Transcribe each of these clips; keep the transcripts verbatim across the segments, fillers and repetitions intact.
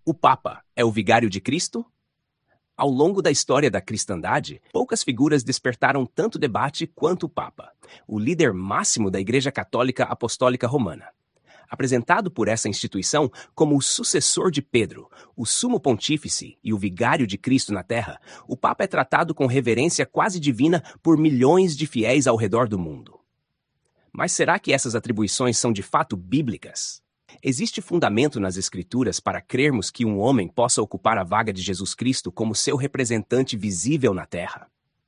O Papa é o vigário de Cristo? Ao longo da história da cristandade, poucas figuras despertaram tanto debate quanto o Papa, o líder máximo da Igreja Católica Apostólica Romana. Apresentado por essa instituição como o sucessor de Pedro, o sumo pontífice e o vigário de Cristo na Terra, o Papa é tratado com reverência quase divina por milhões de fiéis ao redor do mundo. Mas será que essas atribuições são de fato bíblicas? Existe fundamento nas Escrituras para crermos que um homem possa ocupar a vaga de Jesus Cristo como seu representante visível na Terra?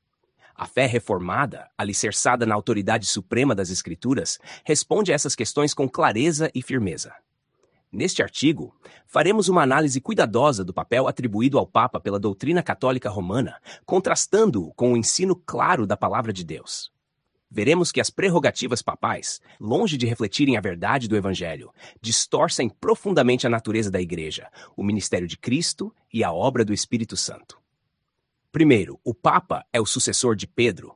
A fé reformada, alicerçada na autoridade suprema das Escrituras, responde a essas questões com clareza e firmeza. Neste artigo, faremos uma análise cuidadosa do papel atribuído ao Papa pela doutrina católica romana, contrastando-o com o ensino claro da Palavra de Deus. Veremos que as prerrogativas papais, longe de refletirem a verdade do Evangelho, distorcem profundamente a natureza da Igreja, o ministério de Cristo e a obra do Espírito Santo. Primeiro, o Papa é o sucessor de Pedro.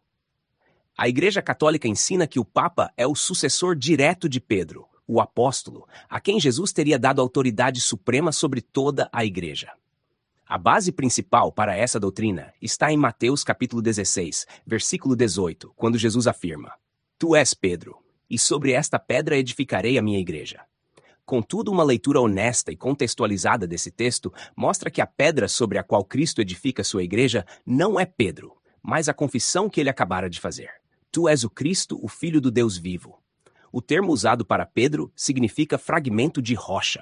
A Igreja Católica ensina que o Papa é o sucessor direto de Pedro, o apóstolo, a quem Jesus teria dado autoridade suprema sobre toda a Igreja. A base principal para essa doutrina está em Mateus capítulo dezesseis, versículo dezoito, quando Jesus afirma: Tu és Pedro, e sobre esta pedra edificarei a minha igreja. Contudo, uma leitura honesta e contextualizada desse texto mostra que a pedra sobre a qual Cristo edifica sua igreja não é Pedro, mas a confissão que ele acabara de fazer. Tu és o Cristo, o Filho do Deus vivo. O termo usado para Pedro significa fragmento de rocha.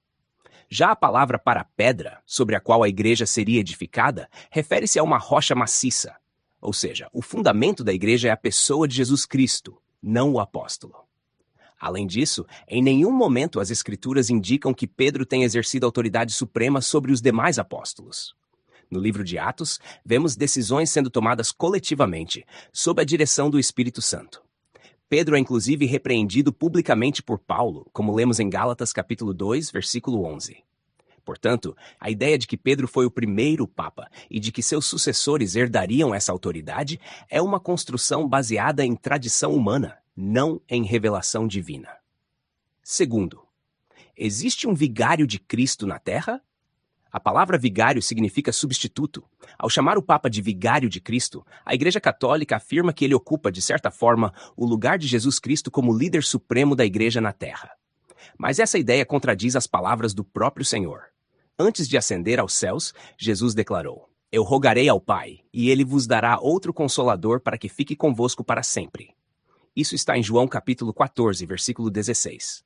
Já a palavra para pedra, sobre a qual a igreja seria edificada, refere-se a uma rocha maciça. Ou seja, o fundamento da igreja é a pessoa de Jesus Cristo, não o apóstolo. Além disso, em nenhum momento as Escrituras indicam que Pedro tenha exercido autoridade suprema sobre os demais apóstolos. No livro de Atos, vemos decisões sendo tomadas coletivamente, sob a direção do Espírito Santo. Pedro é inclusive repreendido publicamente por Paulo, como lemos em Gálatas capítulo dois, versículo onze. Portanto, a ideia de que Pedro foi o primeiro Papa e de que seus sucessores herdariam essa autoridade é uma construção baseada em tradição humana, não em revelação divina. Segundo, existe um vigário de Cristo na Terra? A palavra vigário significa substituto. Ao chamar o Papa de vigário de Cristo, a Igreja Católica afirma que ele ocupa, de certa forma, o lugar de Jesus Cristo como líder supremo da Igreja na Terra. Mas essa ideia contradiz as palavras do próprio Senhor. Antes de ascender aos céus, Jesus declarou: Eu rogarei ao Pai, e ele vos dará outro Consolador para que fique convosco para sempre. Isso está em João capítulo quatorze, versículo dezesseis.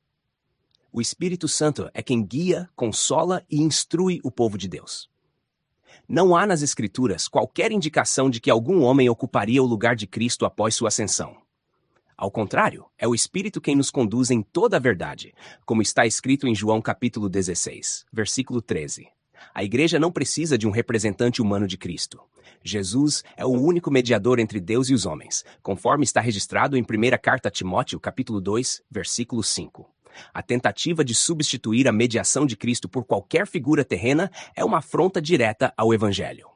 O Espírito Santo é quem guia, consola e instrui o povo de Deus. Não há nas Escrituras qualquer indicação de que algum homem ocuparia o lugar de Cristo após sua ascensão. Ao contrário, é o Espírito quem nos conduz em toda a verdade, como está escrito em João capítulo dezesseis, versículo treze. A Igreja não precisa de um representante humano de Cristo. Jesus é o único mediador entre Deus e os homens, conforme está registrado em primeira Carta a Timóteo, capítulo dois, versículo cinco. A tentativa de substituir a mediação de Cristo por qualquer figura terrena é uma afronta direta ao Evangelho.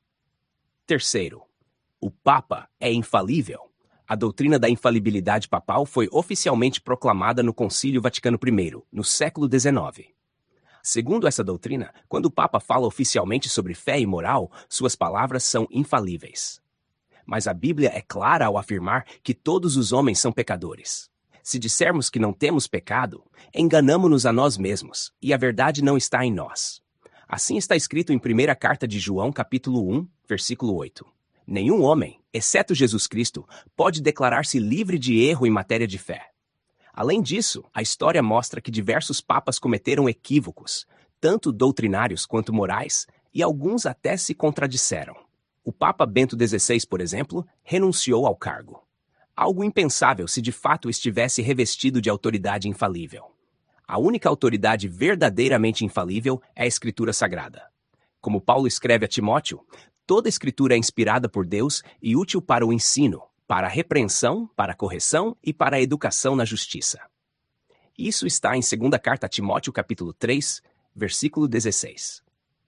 Terceiro, o Papa é infalível. A doutrina da infalibilidade papal foi oficialmente proclamada no Concílio Vaticano I, no século dezenove. Segundo essa doutrina, quando o Papa fala oficialmente sobre fé e moral, suas palavras são infalíveis. Mas a Bíblia é clara ao afirmar que todos os homens são pecadores. Se dissermos que não temos pecado, enganamo-nos a nós mesmos, e a verdade não está em nós. Assim está escrito em primeira Carta de João, capítulo um, versículo oito. Nenhum homem, exceto Jesus Cristo, pode declarar-se livre de erro em matéria de fé. Além disso, a história mostra que diversos papas cometeram equívocos, tanto doutrinários quanto morais, e alguns até se contradisseram. O Papa Bento dezesseis, por exemplo, renunciou ao cargo. Algo impensável se de fato estivesse revestido de autoridade infalível. A única autoridade verdadeiramente infalível é a Escritura Sagrada. Como Paulo escreve a Timóteo, toda Escritura é inspirada por Deus e útil para o ensino, para a repreensão, para a correção e para a educação na justiça. Isso está em segunda Carta a Timóteo, capítulo três, versículo dezesseis.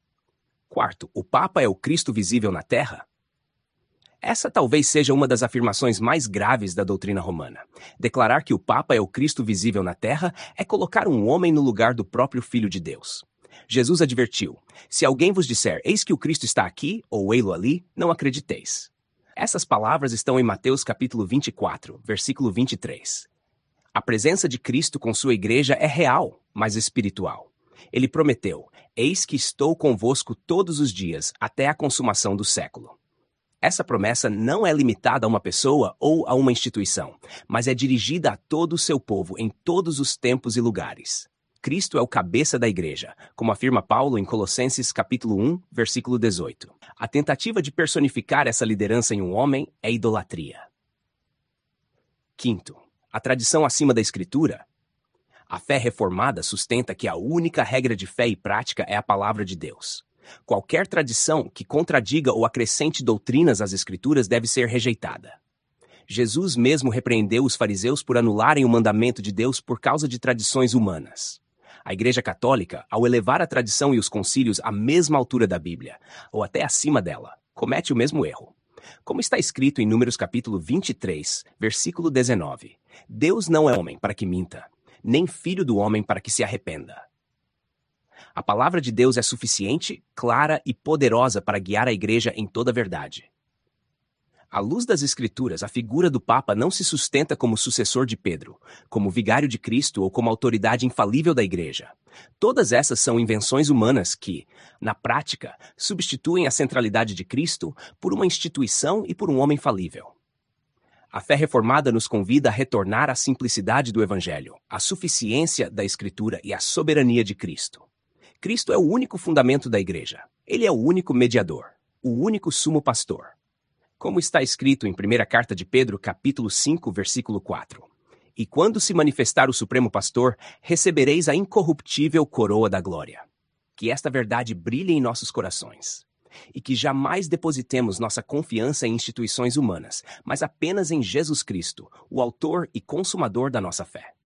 Quarto, o Papa é o Cristo visível na Terra? Essa talvez seja uma das afirmações mais graves da doutrina romana. Declarar que o Papa é o Cristo visível na Terra é colocar um homem no lugar do próprio Filho de Deus. Jesus advertiu: se alguém vos disser, eis que o Cristo está aqui, ou ei-lo ali, não acrediteis. Essas palavras estão em Mateus capítulo vinte e quatro, versículo vinte e três. A presença de Cristo com sua igreja é real, mas espiritual. Ele prometeu: eis que estou convosco todos os dias, até a consumação do século. Essa promessa não é limitada a uma pessoa ou a uma instituição, mas é dirigida a todo o seu povo em todos os tempos e lugares. Cristo é o cabeça da igreja, como afirma Paulo em Colossenses capítulo um, versículo dezoito. A tentativa de personificar essa liderança em um homem é idolatria. Quinto, a tradição acima da Escritura. A fé reformada sustenta que a única regra de fé e prática é a palavra de Deus. Qualquer tradição que contradiga ou acrescente doutrinas às Escrituras deve ser rejeitada. Jesus mesmo repreendeu os fariseus por anularem o mandamento de Deus por causa de tradições humanas. A Igreja Católica, ao elevar a tradição e os concílios à mesma altura da Bíblia, ou até acima dela, comete o mesmo erro. Como está escrito em Números capítulo vinte e três, versículo dezenove, Deus não é homem para que minta, nem filho do homem para que se arrependa. A palavra de Deus é suficiente, clara e poderosa para guiar a Igreja em toda a verdade. À luz das Escrituras, a figura do Papa não se sustenta como sucessor de Pedro, como vigário de Cristo ou como autoridade infalível da Igreja. Todas essas são invenções humanas que, na prática, substituem a centralidade de Cristo por uma instituição e por um homem falível. A fé reformada nos convida a retornar à simplicidade do Evangelho, à suficiência da Escritura e à soberania de Cristo. Cristo é o único fundamento da Igreja. Ele é o único mediador, o único sumo pastor. Como está escrito em primeira Carta de Pedro, capítulo cinco, versículo quatro. E quando se manifestar o Supremo Pastor, recebereis a incorruptível coroa da glória. Que esta verdade brilhe em nossos corações. E que jamais depositemos nossa confiança em instituições humanas, mas apenas em Jesus Cristo, o autor e consumador da nossa fé.